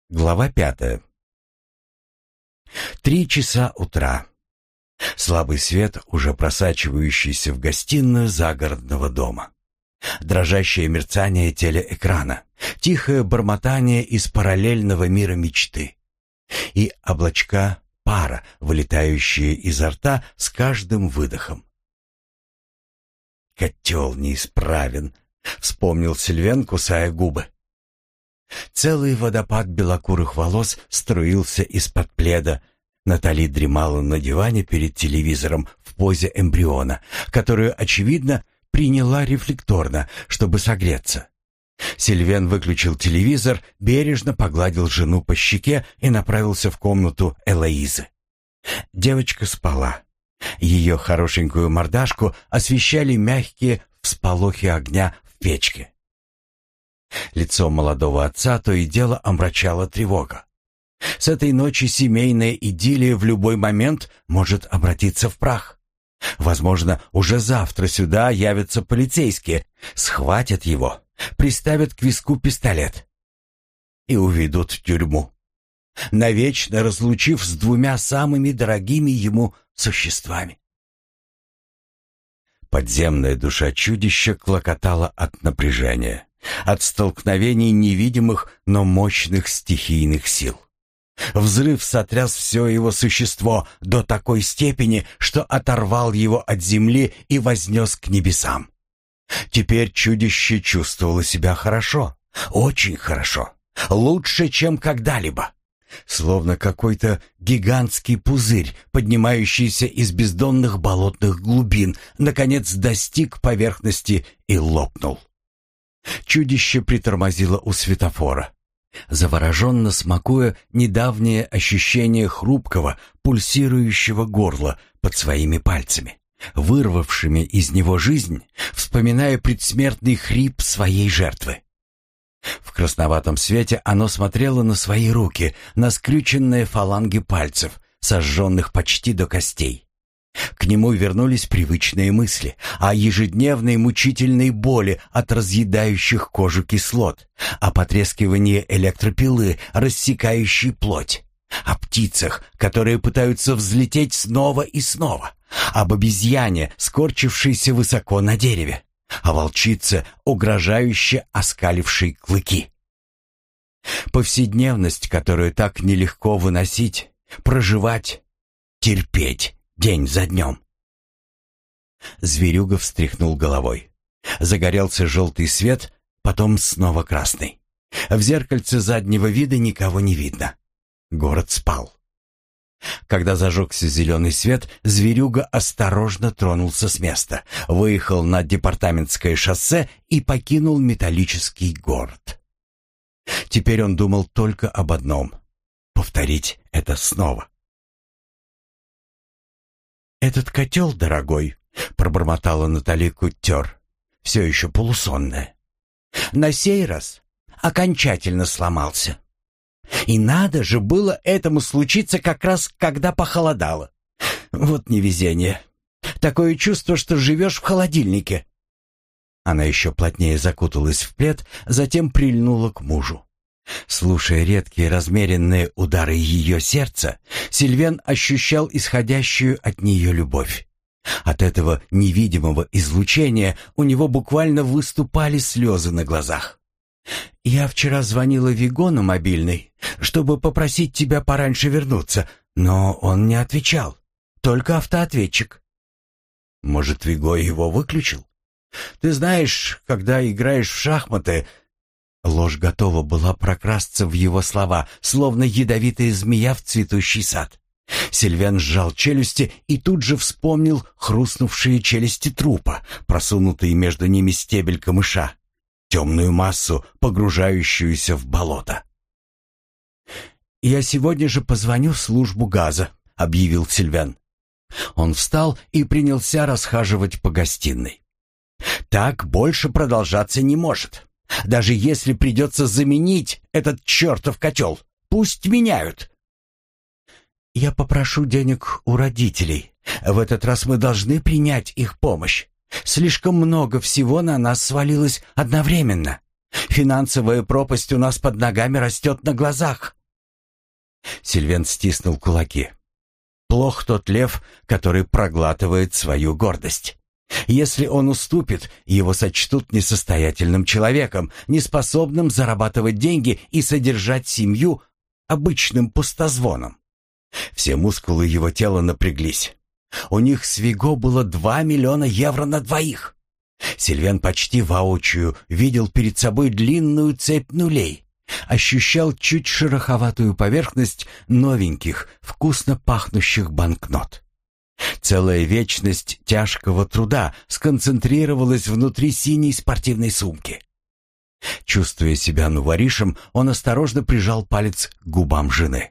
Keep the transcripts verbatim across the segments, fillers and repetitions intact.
Глава пятая. Три часа утра. Слабый свет, уже просачивающийся в гостиную загородного дома. Дрожащее мерцание телеэкрана, тихое бормотание из параллельного мира мечты. И облачка пара, вылетающие изо рта с каждым выдохом. «Котел неисправен», — вспомнил Сильвен, кусая губы. Целый водопад белокурых волос струился из-под пледа. Натали дремала на диване перед телевизором в позе эмбриона, которую, очевидно, приняла рефлекторно, чтобы согреться. Сильвен выключил телевизор, бережно погладил жену по щеке и направился в комнату Элоизы. Девочка спала. Ее хорошенькую мордашку освещали мягкие всполохи огня в печке. Лицо молодого отца то и дело омрачала тревога. С этой ночи семейная идиллия в любой момент может обратиться в прах. Возможно, уже завтра сюда явятся полицейские, схватят его, приставят к виску пистолет и уведут в тюрьму, навечно разлучив с двумя самыми дорогими ему существами. Подземная душа чудища клокотала от напряжения, от столкновений невидимых, но мощных стихийных сил. Взрыв сотряс все его существо до такой степени, что оторвал его от земли и вознес к небесам. Теперь чудище чувствовало себя хорошо, очень хорошо, лучше, чем когда-либо. Словно какой-то гигантский пузырь, поднимающийся из бездонных болотных глубин, наконец достиг поверхности и лопнул. Чудище притормозило у светофора, завороженно смакуя недавнее ощущение хрупкого, пульсирующего горла под своими пальцами, вырвавшими из него жизнь, вспоминая предсмертный хрип своей жертвы. В красноватом свете оно смотрело на свои руки, на скрюченные фаланги пальцев, сожженных почти до костей. К нему вернулись привычные мысли о ежедневной мучительной боли от разъедающих кожу кислот, о потрескивании электропилы, рассекающей плоть, о птицах, которые пытаются взлететь снова и снова, об обезьяне, скорчившейся высоко на дереве, о волчице, угрожающе оскалившей клыки. Повседневность, которую так нелегко выносить, проживать, терпеть день за днем. Зверюга встряхнул головой. Загорелся желтый свет, потом снова красный. В зеркальце заднего вида никого не видно. Город спал. Когда зажегся зеленый свет, зверюга осторожно тронулся с места, выехал на департаментское шоссе и покинул металлический город. Теперь он думал только об одном — повторить это снова. «Этот котел, дорогой», — пробормотала Натали Куттер, все еще полусонная, — «на сей раз окончательно сломался. И надо же было этому случиться как раз, когда похолодало. Вот невезение. Такое чувство, что живешь в холодильнике». Она еще плотнее закуталась в плед, затем прильнула к мужу. Слушая редкие размеренные удары ее сердца, Сильвен ощущал исходящую от нее любовь. От этого невидимого излучения у него буквально выступали слезы на глазах. «Я вчера звонила Виго на мобильный, чтобы попросить тебя пораньше вернуться, но он не отвечал, только автоответчик». «Может, Виго его выключил? Ты знаешь, когда играешь в шахматы...» Ложь готова была прокрасться в его слова, словно ядовитая змея в цветущий сад. Сильвен сжал челюсти и тут же вспомнил хрустнувшие челюсти трупа, просунутые между ними стебель камыша, темную массу, погружающуюся в болото. «Я сегодня же позвоню в службу газа», — объявил Сильвен. Он встал и принялся расхаживать по гостиной. «Так больше продолжаться не может. Даже если придется заменить этот чертов котел, пусть меняют». «Я попрошу денег у родителей. В этот раз мы должны принять их помощь. Слишком много всего на нас свалилось одновременно. Финансовая пропасть у нас под ногами растет на глазах». Сильвен стиснул кулаки. Плох тот лев, который проглатывает свою гордость. Если он уступит, его сочтут несостоятельным человеком, неспособным зарабатывать деньги и содержать семью обычным пустозвоном. Все мускулы его тела напряглись. У них с Виго было два миллиона евро на двоих. Сильвен почти воочию видел перед собой длинную цепь нулей, ощущал чуть шероховатую поверхность новеньких, вкусно пахнущих банкнот. Целая вечность тяжкого труда сконцентрировалась внутри синей спортивной сумки. Чувствуя себя нуворишем, он осторожно прижал палец к губам жены.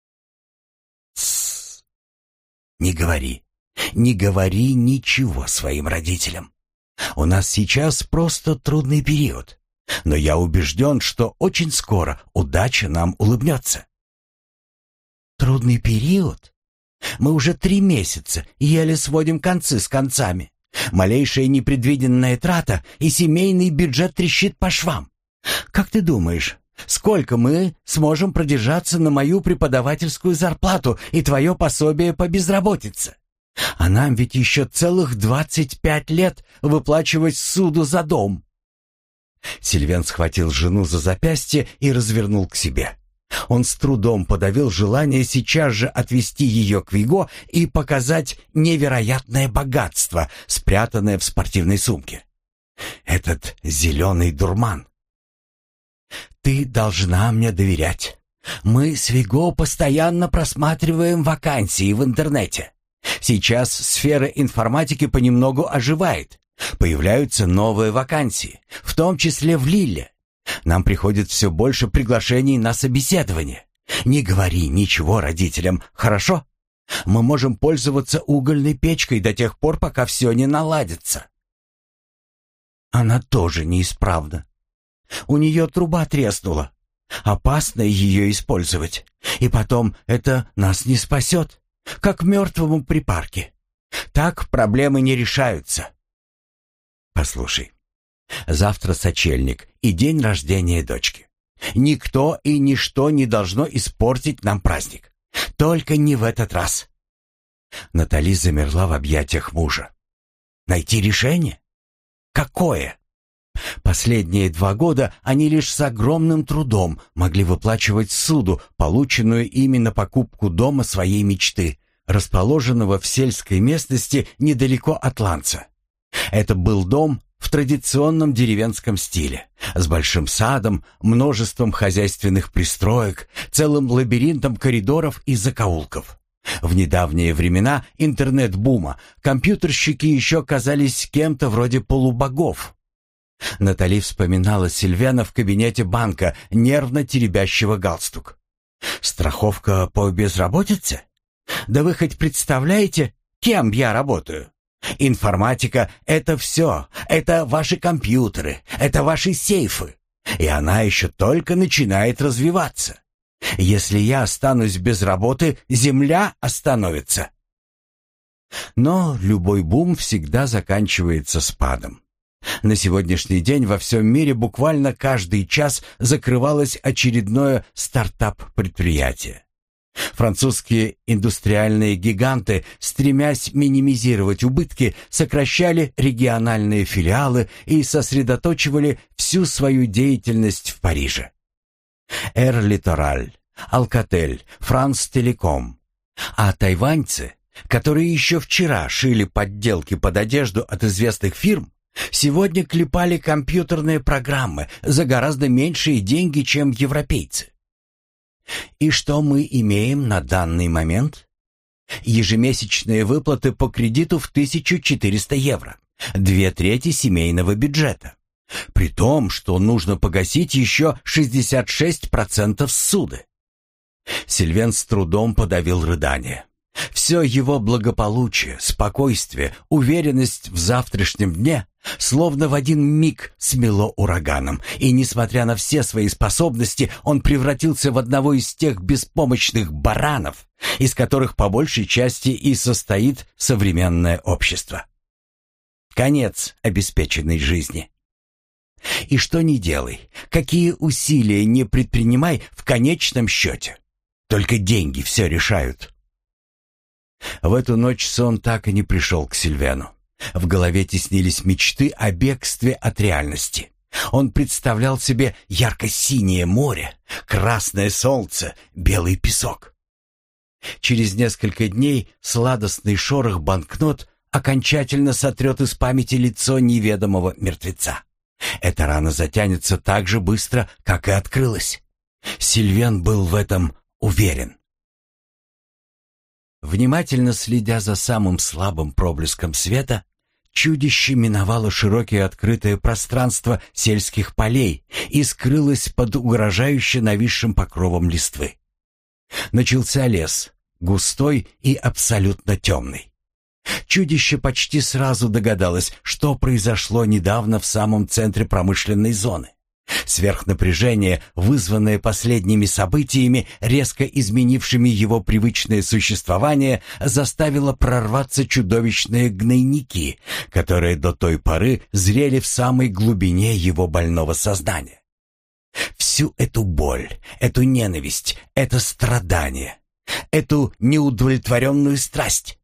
«Тссс! Не говори, не говори ничего своим родителям. У нас сейчас просто трудный период, но я убежден, что очень скоро удача нам улыбнется». «Трудный период? Мы уже три месяца еле сводим концы с концами. Малейшая непредвиденная трата, и семейный бюджет трещит по швам. Как ты думаешь, сколько мы сможем продержаться на мою преподавательскую зарплату и твое пособие по безработице? А нам ведь еще целых двадцать пять лет выплачивать суду за дом». Сильвен схватил жену за запястье и развернул к себе. Он с трудом подавил желание сейчас же отвезти ее к Виго и показать невероятное богатство, спрятанное в спортивной сумке. Этот зеленый дурман. «Ты должна мне доверять. Мы с Виго постоянно просматриваем вакансии в интернете. Сейчас сфера информатики понемногу оживает. Появляются новые вакансии, в том числе в Лилле. Нам приходит все больше приглашений на собеседование. Не говори ничего родителям, хорошо? Мы можем пользоваться угольной печкой до тех пор, пока все не наладится». Она тоже неисправна. У нее труба треснула. Опасно ее использовать. И потом, это нас не спасет. Как мертвому припарке. Так проблемы не решаются. Послушай, завтра сочельник и день рождения дочки. Никто и ничто не должно испортить нам праздник. Только не в этот раз. Натали замерла в объятиях мужа. Найти решение? Какое? Последние два года они лишь с огромным трудом могли выплачивать суду, полученную ими на покупку дома своей мечты, расположенного в сельской местности недалеко от Ланца. Это был дом в традиционном деревенском стиле, с большим садом, множеством хозяйственных пристроек, целым лабиринтом коридоров и закоулков. В недавние времена интернет-бума компьютерщики еще казались кем-то вроде полубогов. Натали вспоминала Сильвена в кабинете банка, нервно теребящего галстук. «Страховка по безработице? Да вы хоть представляете, кем я работаю? Информатика — это все, это ваши компьютеры, это ваши сейфы. И она еще только начинает развиваться. Если я останусь без работы, земля остановится». Но любой бум всегда заканчивается спадом. На сегодняшний день во всем мире буквально каждый час закрывалось очередное стартап-предприятие. Французские индустриальные гиганты, стремясь минимизировать убытки, сокращали региональные филиалы и сосредоточивали всю свою деятельность в Париже. Air Littoral, Alcatel, France Telecom. А тайваньцы, которые еще вчера шили подделки под одежду от известных фирм, сегодня клепали компьютерные программы за гораздо меньшие деньги, чем европейцы. И что мы имеем на данный момент? Ежемесячные выплаты по кредиту в тысячу четыреста евро, две трети семейного бюджета. При том, что нужно погасить еще шестьдесят шесть процентов ссуды. Сильвен с трудом подавил рыдание. Все его благополучие, спокойствие, уверенность в завтрашнем дне словно в один миг смело ураганом, и, несмотря на все свои способности, он превратился в одного из тех беспомощных баранов, из которых по большей части и состоит современное общество. Конец обеспеченной жизни. И что ни делай, какие усилия не предпринимай, в конечном счете Только деньги все решают. В эту ночь сон так и не пришел к Сильвену. В голове теснились мечты о бегстве от реальности. Он представлял себе ярко-синее море, красное солнце, белый песок. Через несколько дней сладостный шорох банкнот окончательно сотрет из памяти лицо неведомого мертвеца. Эта рана затянется так же быстро, как и открылась. Сильвен был в этом уверен. Внимательно следя за самым слабым проблеском света, чудище миновало широкие открытые пространства сельских полей и скрылось под угрожающе нависшим покровом листвы. Начался лес, густой и абсолютно темный. Чудище почти сразу догадалось, что произошло недавно в самом центре промышленной зоны. Сверхнапряжение, вызванное последними событиями, резко изменившими его привычное существование, заставило прорваться чудовищные гнойники, которые до той поры зрели в самой глубине его больного сознания. Всю эту боль, эту ненависть, это страдание, эту неудовлетворенную страсть.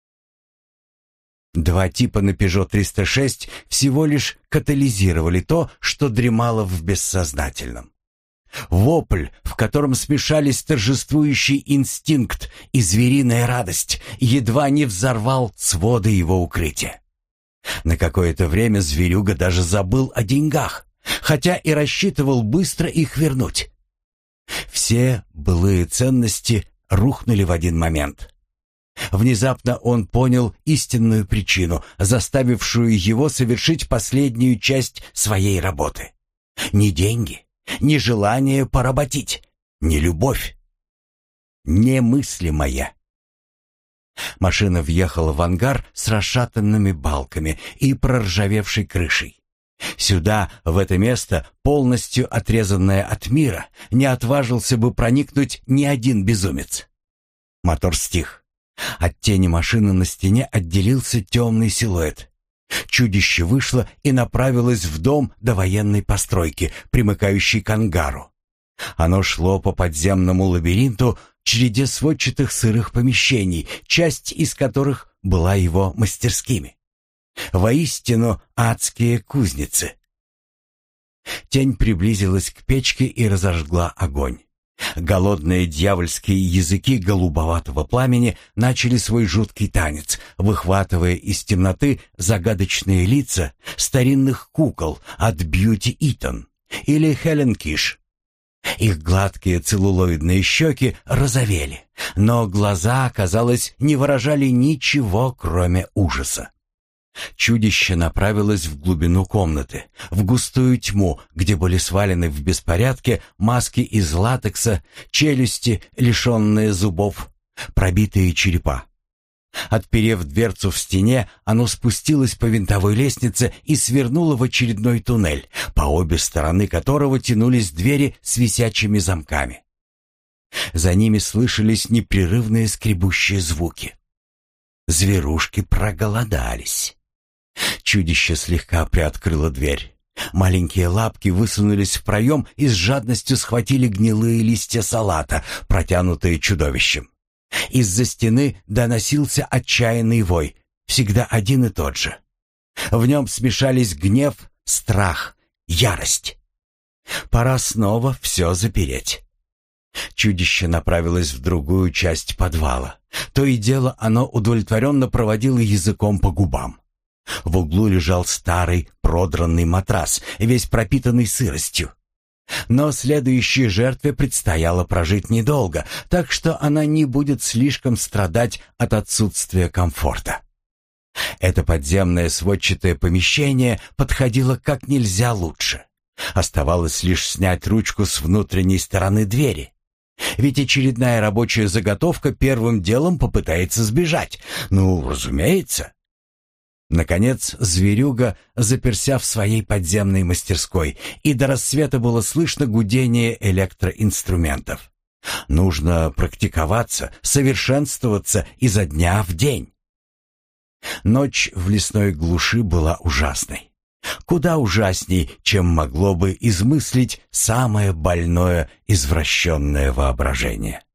Два типа на Пежо триста шесть всего лишь катализировали то, что дремало в бессознательном. Вопль, в котором смешались торжествующий инстинкт и звериная радость, едва не взорвал своды его укрытия. На какое-то время зверюга даже забыл о деньгах, хотя и рассчитывал быстро их вернуть. Все былые ценности рухнули в один момент. Внезапно он понял истинную причину, заставившую его совершить последнюю часть своей работы. Не деньги, не желание поработить, не любовь. Немыслимая. Машина въехала в ангар с расшатанными балками и проржавевшей крышей. Сюда, в это место, полностью отрезанное от мира, не отважился бы проникнуть ни один безумец. Мотор стих. От тени машины на стене отделился темный силуэт. Чудище вышло и направилось в дом довоенной постройки, примыкающей к ангару. Оно шло по подземному лабиринту, череде сводчатых сырых помещений, часть из которых была его мастерскими. Воистину адские кузницы. Тень приблизилась к печке и разожгла огонь. Голодные дьявольские языки голубоватого пламени начали свой жуткий танец, выхватывая из темноты загадочные лица старинных кукол от Бьюти Итон или Хелен Киш. Их гладкие целлулоидные щеки розовели, но глаза, казалось, не выражали ничего, кроме ужаса. Чудище направилось в глубину комнаты, в густую тьму, где были свалены в беспорядке маски из латекса, челюсти, лишенные зубов, пробитые черепа. Отперев дверцу в стене, оно спустилось по винтовой лестнице и свернуло в очередной туннель, по обе стороны которого тянулись двери с висячими замками. За ними слышались непрерывные скребущие звуки. Зверушки проголодались. Чудище слегка приоткрыло дверь. Маленькие лапки высунулись в проем и с жадностью схватили гнилые листья салата, протянутые чудовищем. Из-за стены доносился отчаянный вой, всегда один и тот же. В нем смешались гнев, страх, ярость. Пора снова все запереть. Чудище направилось в другую часть подвала. То и дело оно удовлетворенно проводило языком по губам. В углу лежал старый продранный матрас, весь пропитанный сыростью. Но следующей жертве предстояло прожить недолго, так что она не будет слишком страдать от отсутствия комфорта. Это подземное сводчатое помещение подходило как нельзя лучше. Оставалось лишь снять ручку с внутренней стороны двери. Ведь очередная рабочая заготовка первым делом попытается сбежать. Ну, разумеется. Наконец, зверюга заперся в своей подземной мастерской, и до рассвета было слышно гудение электроинструментов. Нужно практиковаться, совершенствоваться изо дня в день. Ночь в лесной глуши была ужасной. Куда ужасней, чем могло бы измыслить самое больное извращенное воображение.